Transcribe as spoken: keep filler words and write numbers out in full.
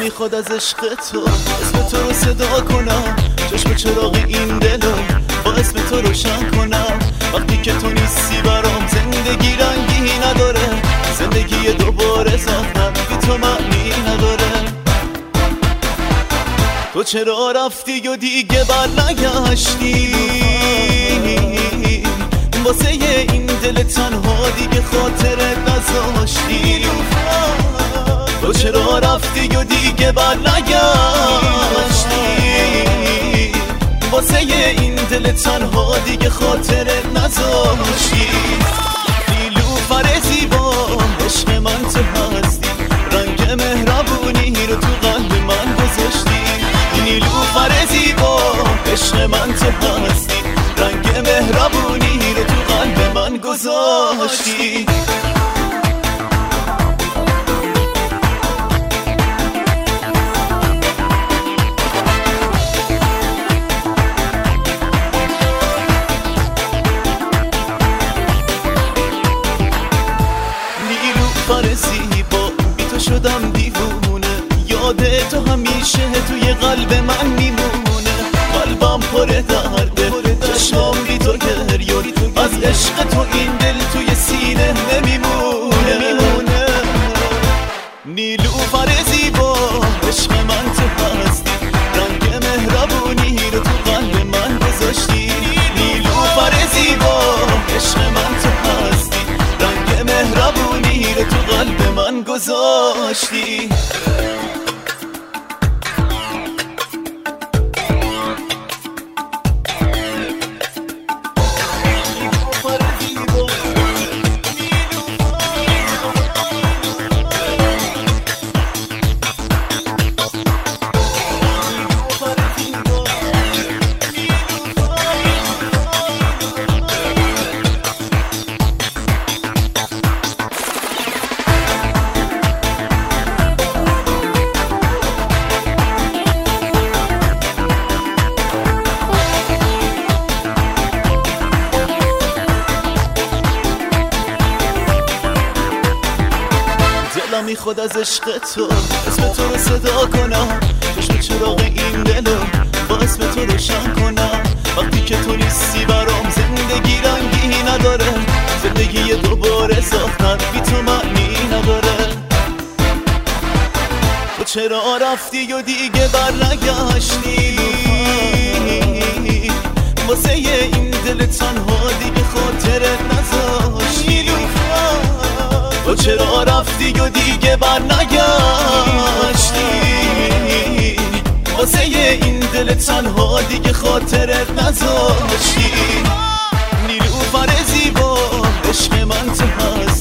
میخواد از عشق تو اسم تو رو صدا کنم، چشم چراغ این دلو با اسم تو روشن کنم. وقتی که تو نیستی برام زندگی رنگی نداره، زندگی دوباره سختم بی تو معنی نداره. تو چرا رفتی و دیگه بر نگشتی، واسه این دل تنها دیگه خاطرت نذاشتی. تو چرا رفتی و دیگه بر نگشتی، واسه این دل تنها دیگه خاطرت نذاشتی. نیلوفر زیبا عشق من تو هستی، رنگ مهربونی رو تو قلب من گذاشتی. نیلوفر زیبا عشق من تو هستی، رنگ مهربونی رو تو قلب من گذاشتی. نیلوفر زیبا بی تو شدم دیوونه، یاد تو همیشه توی قلب من میمونه. قلبم پر درده، چشمام بی تو گریه، از عشق تو این دل توی سینه نمیمونه. نیلوفر زیبا عشق من تو هستی، رنگ مهربونی رو تو قلب من گذاشتی. نیلوفر زیبا عشق من تو هستی، رنگ مهربونی رو تو قلب من گذاشتی. دلم میخواد از عشق تو اسم تو رو صدا کنم، چشم چراغ این دلو با اسم تو روشن کنم. وقتی که تو نیستی برام زندگی رنگی نداره، زندگی دوباره ساختن بی تو معنی نداره. تو چرا رفتی و دیگه بر نگشتی، واسه این دل تنها دیگه خاطرت نذاشتی. تو چرا رفتی و دیگه بر نگشتی، واسه این دل تنها دیگه خاطرت نذاشتی. نیلوفر زیبا عشق من تو هستی،